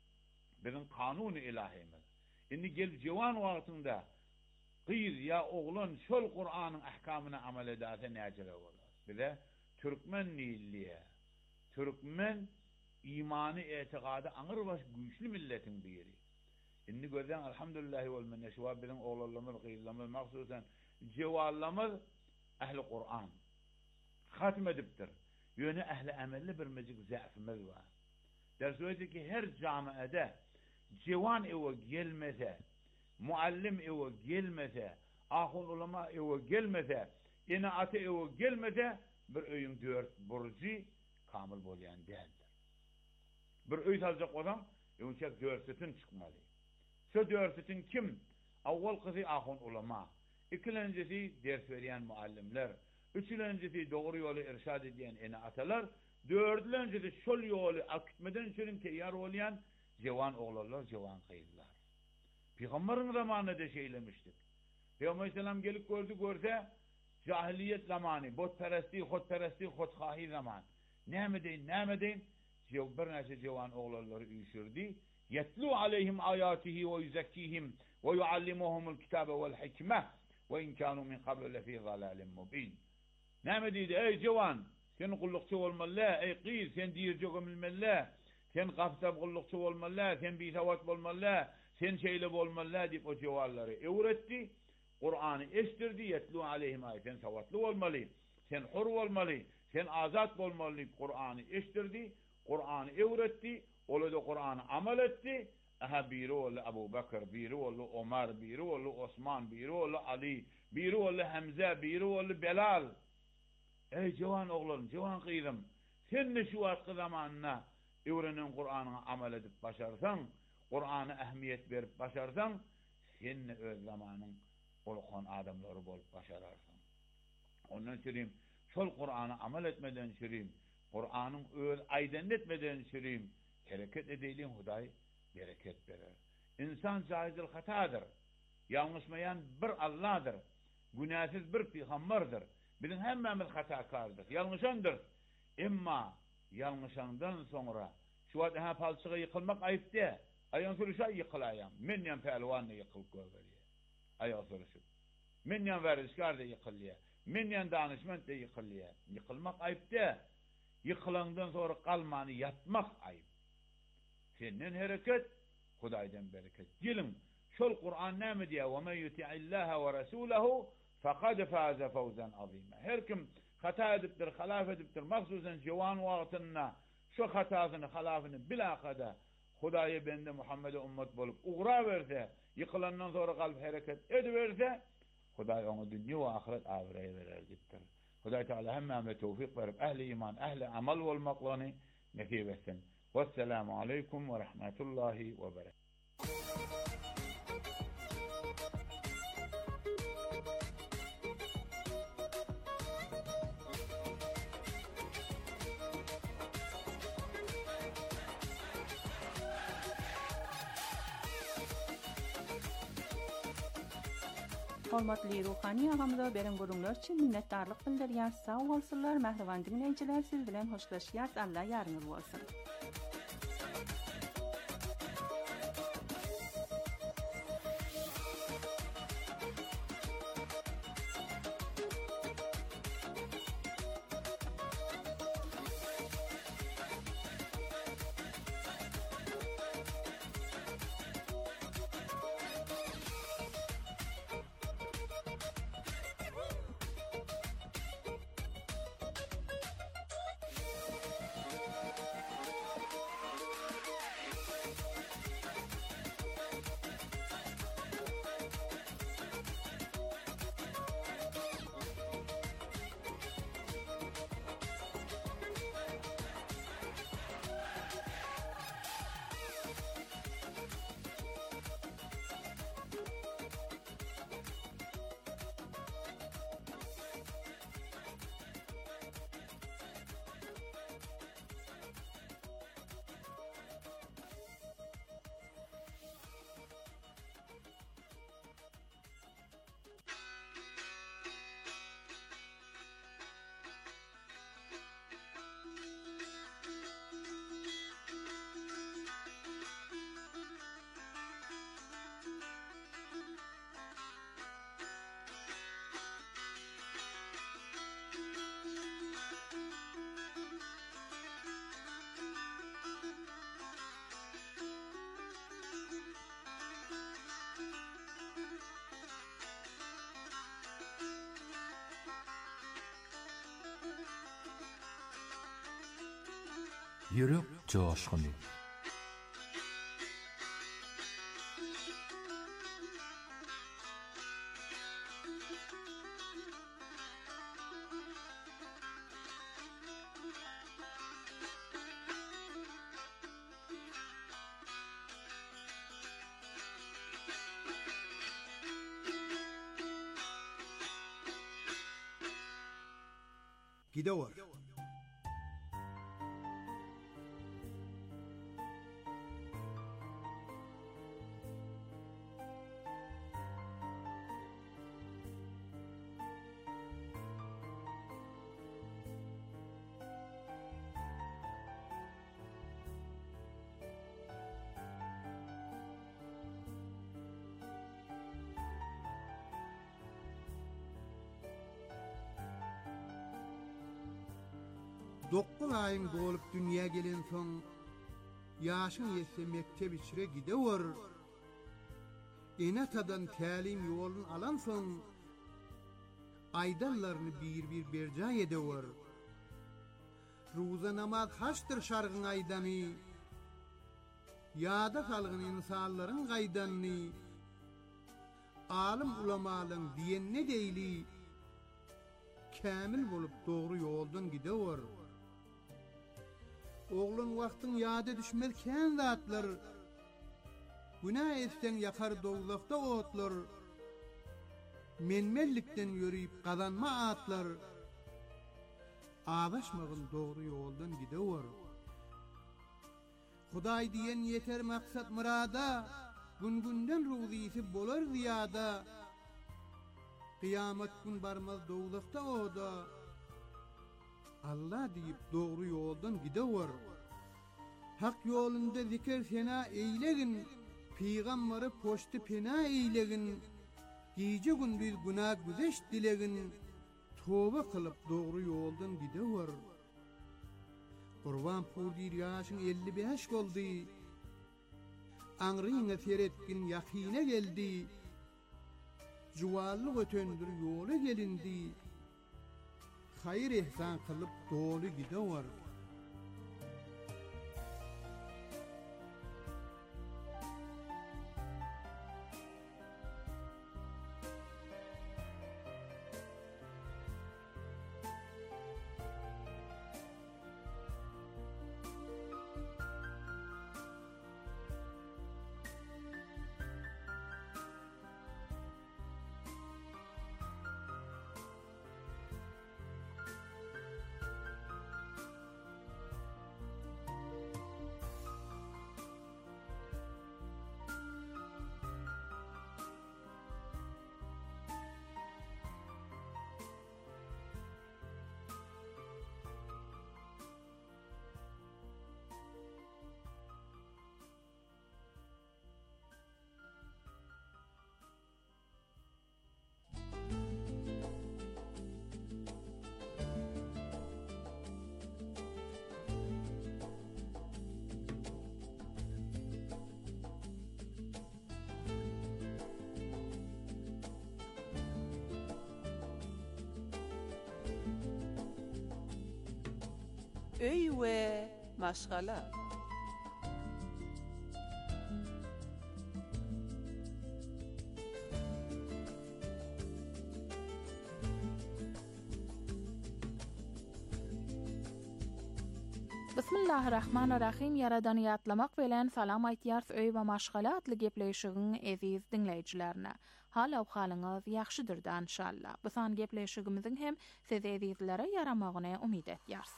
bizim kanunu ilahimiz. Indi gelip cevan vaktinde kıyır ya oğlan şol Kur'an'ın ahkamına amel ederse necele olur. Bir de Türkmen nilliye. Türkmen imanı etikadı anır baş güçlü milletin biri. Inni gözden elhamdülillahi vel minne şuva bizim oğullarımız, kıyılarımız, maksusen cevallarımız ehli Kur'an. Hatim ediptir. Yönü ehli emelli bir mecik zafimiz var. Ders öyle ki her camiada cevan eve gelmese, muallim eve gelmese, ahun ulama eve gelmese, inaatı eve gelmese bir öyün 4 burcu kamil bolyan değildir. Bir öy salacak adam, yunçak 4 sütün çıkmalı. Şu 4 sütün kim? Avval kızı ahun ulama, ikincisi ders veren muallimler, üçüncisi doğru yolu irşad eden inaatalar, dördüncisi şol yolu akıtmadan şunun teyar olayan cevan oğullar, cevan kıyılar. Peygamberin zamanında şeylemiştik. Peygamber Aleyhisselam gelip görse, cahiliyet zamanı, botperesti, hotkahi zaman. Näme deyin? Bir näçe cevan oğulları üýşürdi. Yetlu aleyhim ayatihi ve yuzakkihim ve yuallimuhumul kitabe vel hikme ve in kanu min qablu lefi zalalin mubin. Näme dedi? Ey cevan, sen kullukçu bolmaly, ey qyz, sen diýerjek bilmeli, sen gafsap kullukçu bolmaly, sen bisavat bolmaly, sen şeýle bolmaly diýip o cewanlary öwretdi. Kur'an'ı estirdi, yetlu aleyhim ayet. Sen savatlı olmalı, sen hur olmalı, sen azat olmalı. Kur'an'ı estirdi, Kur'an'ı öğretti, ola da Kur'an'ı amel etti. Aha biri oğlu Abu Bakr, biri oğlu Omar, biri oğlu Osman, biri oğlu Ali, biri oğlu Hamza, biri oğlu Belal. Ey cevan oğlum, cevan kıydım, sen ne şu atkı zamanına öğrenen Kur'an'ı amel edip başarsan, Kur'an'a ehmiyet verip başarsan, sen ne öz zamanın olukhan adamları bolup başararsın. Ondan süreyim, şol Kur'an'a amel etmeden süreyim, Kur'an'ın öz aydan etmeden süreyim, hareket edeyliyim Huday, bereket verir. İnsan caizil hatadır. Yanlışmayan bir Allah'dır. Günahsız bir peygamberdir. Bizim hemmemiz hatakardır. Yanlışandır. Emma yanlışandan sonra şu daha palçığa yıkılmak ayıp de. Ayın sürüşe yıkılayam. Minyan pehlivanla yıkılıp göberiye. Ayın sürüşü. Minyan verişkar da yıkılıyor. Minyan danışment da yıkılıyor. Yıkılmak ayıp de. Yıkılandan sonra kalmanı yatmak ayıp. Senin hareket, Hudaydan bereket. Gelin, şol Kur'an ne mi diye? وَمَنْ يُتِعِ اللّٰهَ وَرَسُولَهُ فَقَدْ فَازَ فَوْزًا عَظِيمًا. Her kim hata ediptir, halaf ediptir, maksusen civan vaktinde şu hatasını, halafını bilakada Hudaya bende Muhammed'e ümmet bolup uğra verse, yıkılandan sonra kalp hareket ediverse, Huday onu dünya ve ahiret avraya verer gittir. Huday Teala hemmeme tevfik verip ehli iman, ehli amal olmaklarını nekib etsin. Vesselamu aleykum ve rahmetullahi ve berekatuhu. Hormatly ruhani agamda beren görüňler üçin minnetdarlyk bildirýär. Sag bolsunlar, mähriban dinleýijiler, siz bilen hoşlaşýar. Allah ýarňyz bolsun. Yürek coşkunu. Gidevar. Dokuz ayın dolup dünya gelen son, yaşın yetse mektep içire gidever. Enatadan talim yolun alan son, aydanlarını bir berca edever. Ruza namaz haçtır şargın aydanı, yada salgın insanların gaydanını, alim ulamalın diyen ne deyli, kamil bolup doğru yoldan gidever. Oğlun vaktin yada düşmezken zatlar, günah etsen yakar dozakta otlar, menmellikten yürüyüp kazanma atlar, ağlaşmağın doğru yoldan gidever. Huday diyen yeter maksat murada, gün-günden ruzisi bolar ziyada, kıyamet gün barmaz dozakta oda, Allah deyip doğru yoldan gidever. hak yolunda zikir sena eylegin, Peygamber'i poştu pena eylegin, gece gündüz günah güzeş dilegin, toba kılıp doğru yoldan gidever. Kurban purdir yaşın 55 oldu, Anrı'na seyretkin yakine geldi, Juvallık ötöndür yola gelindi, hayır ihsan kılıp dolu gidever. Öy we maşgala. Bismillahirrahmanirrahim. Yaradan yatlamak bilen salam aýtýar öý we maşgala atly gepleşigiň eziz dinleýijilerine. Hal halyňyz ýaxşydyr da inşallah. Bu san gepleşigimiziň hem siz ezizlere yaramagyny umyt etýärs.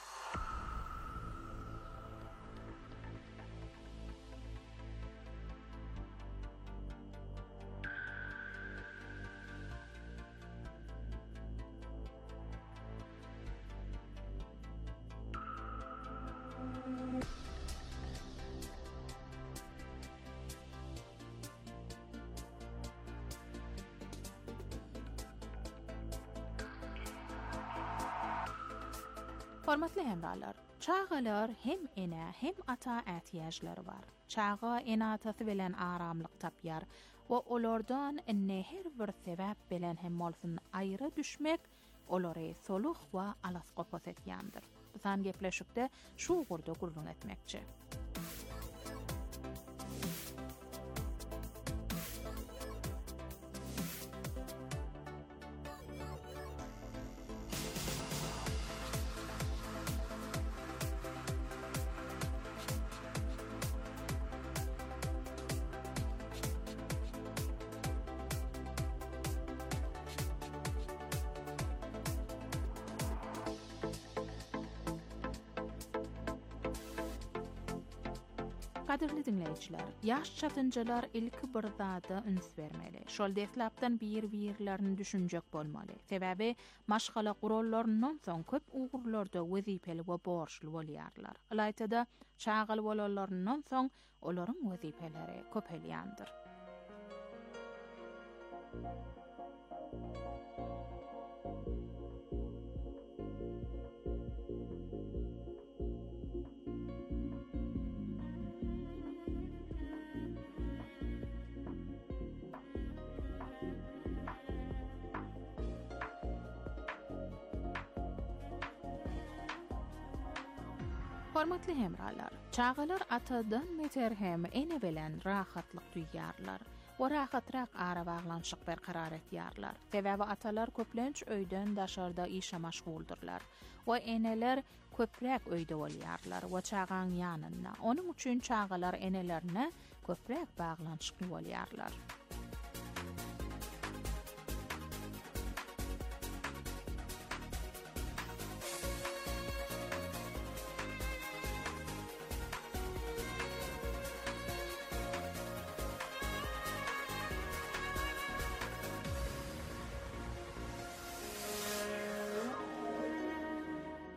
Hormatly hemralar, çağalar hem ene hem ata ätiýajlary bar. Çağa ene atasy bilen aramlyk tapýar we olardan enne her bir sebäp bilen hem bolsun aýra düşmek olary soluh we alas gopas etýändir. Bizan gepleşikde şu gurda gurrun etmekçi. Kadirli dinleyijiler, yaş çatınjalar ilki bir zada üns bermeli. Şol deslapdan bir-birlerini düşünjek bolmaly. Sebäbi maşgala gurallaryndan soň köp ugurlarda wezipeli we borçly bolýarlar. Alaytada çağal bolanlaryndan soň olaryň wezipeleri köpelýändir. Hormatly hemralar, çağalar atadan meter hem ene bilen rahatlyk duýýarlar. O rahatrak ara baglanşyk berqarar etýärler. Sebäbi atalar köplenç öýden daşarda işe maşguldurlar. O eneler köprek öýde bolýarlar we çağaň ýanyna. Onuň üçin çağalar enelerine köprek baglanşykly bolýarlar.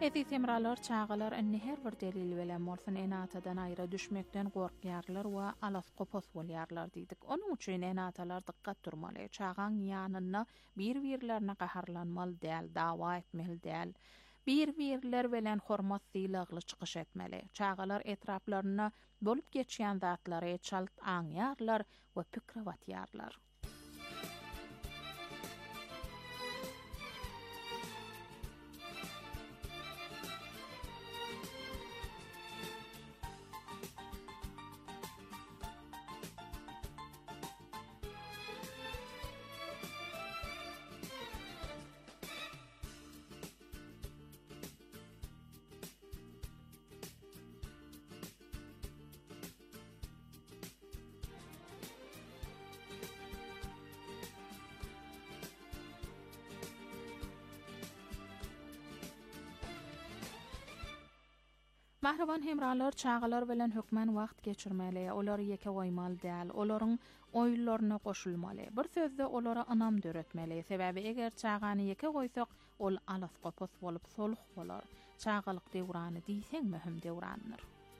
Edi temralar çağalar enne her bir delil bilen morsun enatadan aýra düşmekden gorkýarlar we alas gopos bolýarlar diýdik. Onuň üçin enatalar dikkat durmaly. Çağan ýanyna bir-birlerine gaharlanmaly däl, dawa etmeli däl. Bir-birler bilen hormat diýlagly çykyş etmeli. Çağalar etraplaryna bolup geçýän zatlary çalt aňýarlar we pikir watýarlar. Mahraban hemralar çağalar bilen hökmen wagt geçirmeli, olar ýeke goýmaly däl, olaryň oýullaryna goşulmaly. Bir sözde olara anam döretmeli. Sebäbi eger çağany ýeke goýsak, ol alas gopos bolup soluq bolar. Çağalyk döwrany diýseň möhüm döwrandyr.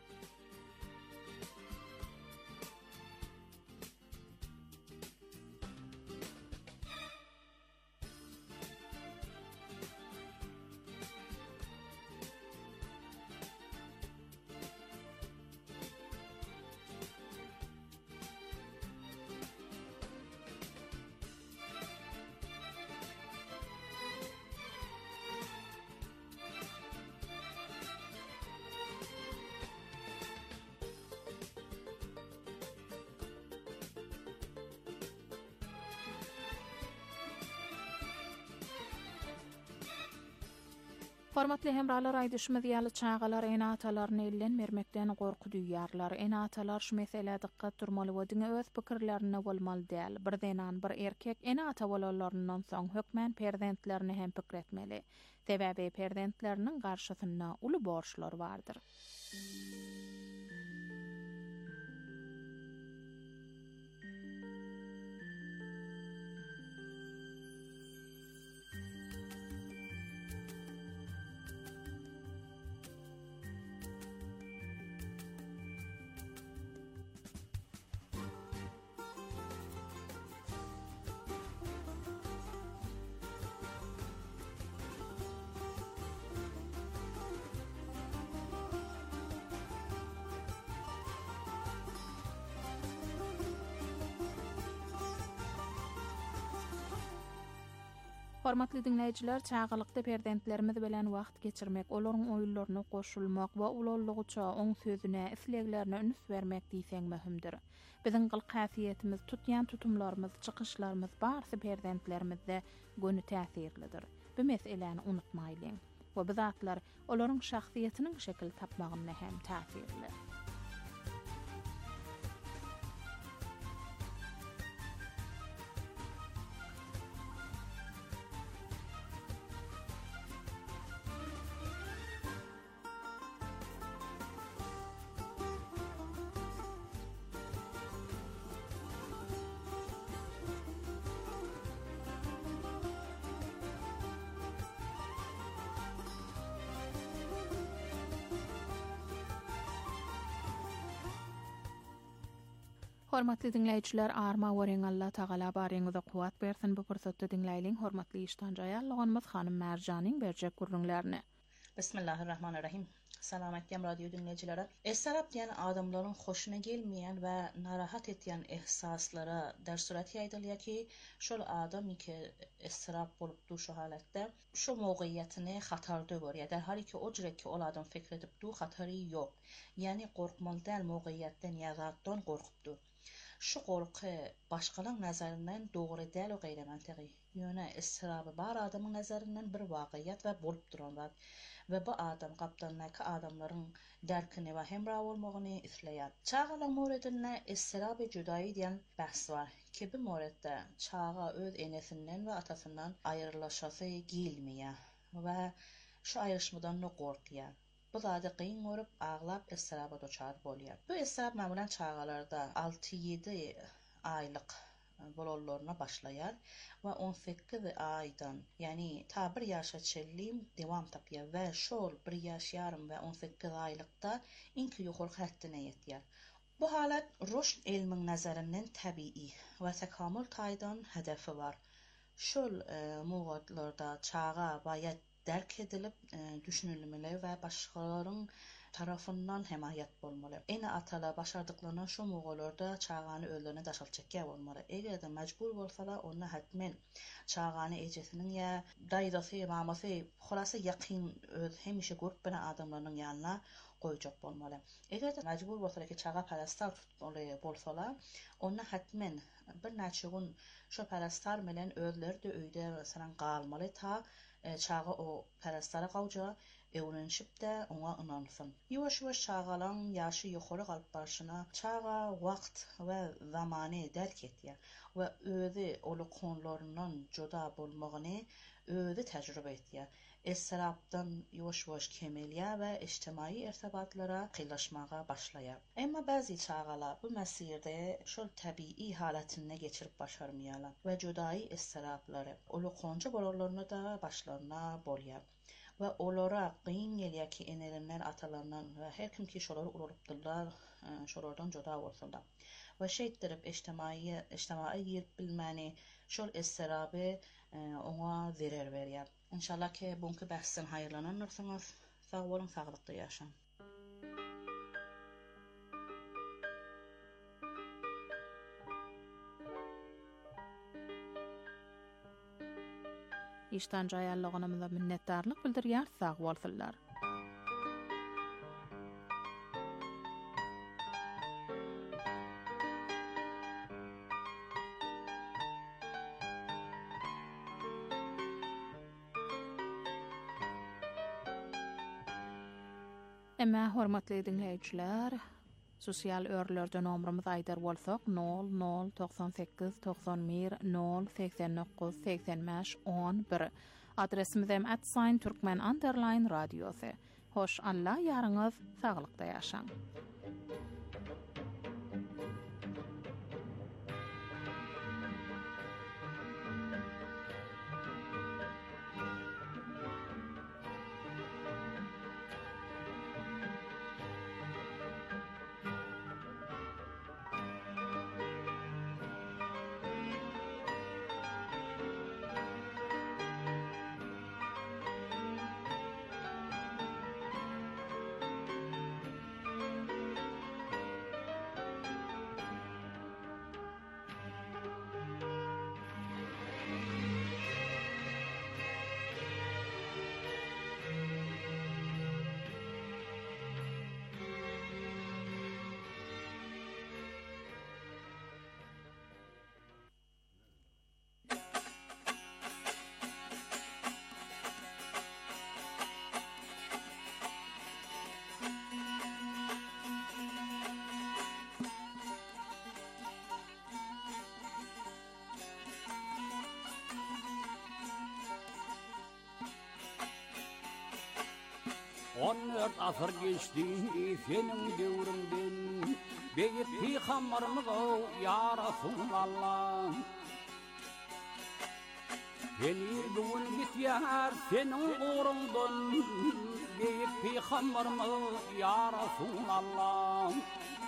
Hormatly hemralar, aýdyşmyz ýaly çağalar enatalaryny elden bermekden gorku duýýarlar. Enatalar şu mesele dikkat durmaly we diňe öz pikirlerini bolmaly däl. Birdenan bir erkek enata bolanlaryndan soň hökmen perzentlerini hem pikir etmeli. Sebäbi perzentleriniň garşysynda uly borçlar bardyr. Hormatly dinleýijiler, çağalykda perzentlerimiz bilen wagt geçirmek, olaryň oýullaryna goşulmak we ulallygyça oň sözüne, isleglerine üns bermek diýseň möhümdir. Biziň gylkafiýetimiz, tutýan tutumlarymyz, çykyşlarymız barsa perzentlerimizde göni täsirlidir. Bu meseleni unutmaýlyň. We bu zatlar olaryň şahsiýetiniň şekil tapmagyna hem täsirli. Hormatly dinleýijiler, arma wering Allah Taala baryňyza kuwat bersin. Bu pursatda dinleýliň hormatly iştanjaýallygymyz hanym Merjanyň berjek gurrunlaryny. Bismillahirrahmanirrahim. Salamatlyam radio dinleyijileri. Esarap diýen adamlaryň hoşuna gelmeýän we narahat etýän ihsaslara dersurat ýaýdylýar ki, şol adam ki esarap bolupdy şu halatda şu mowgiýetini hatarda görýär. Derhali ki o jüreki ol adam fikir edipdi, hatary ýok. Ýani gorkmaly däl mowgiýetden ýazatdan gorkupdy. Şu gorky başgalarň nazaryndan dogry däl o gaýramantygy. Ýöne esrabı bar adamyň nazaryndan bir wagyat we bolup duran zat. Ve bu adam kaptanlaki adamların derkini ve hemra olmagyny isleýär. Çağalyň moredinde esraby judaý diýen bahs var. Ki bu moredde çağa öz enesinden ve atasından aýrylaşasy gelmeýär ve şu aýryşmadan no gorkýar. Bu zady qyyn görüp aglap esraba doçar bolýar. Bu esrab mamulan çağalarda 6-7 aýlyk bolollarına başlayar ve 18 aydan, yani ta 1 yaşa çellim devam tapya ve şol 1 yaş yarım ve 18 aylıkta inki yukarı hattına yetýär. Bu halat rüşd ilmin nazarından tabii ve tekamül taydan hedefi var. Şol muğatlarda çağa bayat derk edilip düşünülmeli ve başkalarının tarafından hemayet bolmaly. Ene atala başardıklarına şu muğalarda çağanı öllerine daşal çekýär bolmaly. Eger de mecbur bolsalar onu hatmen çağanı ejetinin ya daýdasy mamasy holası ýakyn öz hemişe görüp bana adamlaryň ýanyna goýjak bolmaly. Eger de mecbur bolsalar ki çağa parastar tutmaly bolsalar onu hatmen bir näçe gün şu parastar bilen özleri de öýde meselem galmaly ta çağa o parastara gawja öwrenşip de ona inansın. Ýaş-ýaş çağalan ýaşy ýokary galyp barşyna çağa wagt we zamany derk etýär we özi olu konlarından joda bolmagyny özi tejrübe etýär. Esrapdan ýaş-ýaş kemelýär we ijtimai irtibatlara kıylaşmaga başlaýar. Emma bazı çağalar bu mesirde şol tabii halatyna geçirip başarmaýarlar we jodaý esraplary olu konca bolalaryna da başlaryna bolýar. Ve olara qıyın gelýär ki enelerinden, atalarından ve her kim ki şolary urulypdyrlar, şolardan joda bolsunlar. Ve şeýtdirip ijtimai ýer bilmäni şol esraby ona zerer berýär. İnşallah ki buňky bahsden haýyrlanarsyňyz. Sag bolun, saglykda ýaşaň. İşten jaýarlygynymyza minnetdarlyk bildirýär, sag bolsunlar. Emma hormatly dinleýijiler, sosial örlerden nomrumyz aýdar bolsak 0098 91 089 85 11. Adresimiz hem @Türkmen_radiosy. Hoş Allah ýaryňyz saglykda ýaşaň. Onört asır geçti senin devrinden, beyit peygamberimiz o ya Resulallah. Gelir bugün bitýär senin uğrundan, beyit peygamberimiz ya Resulallah.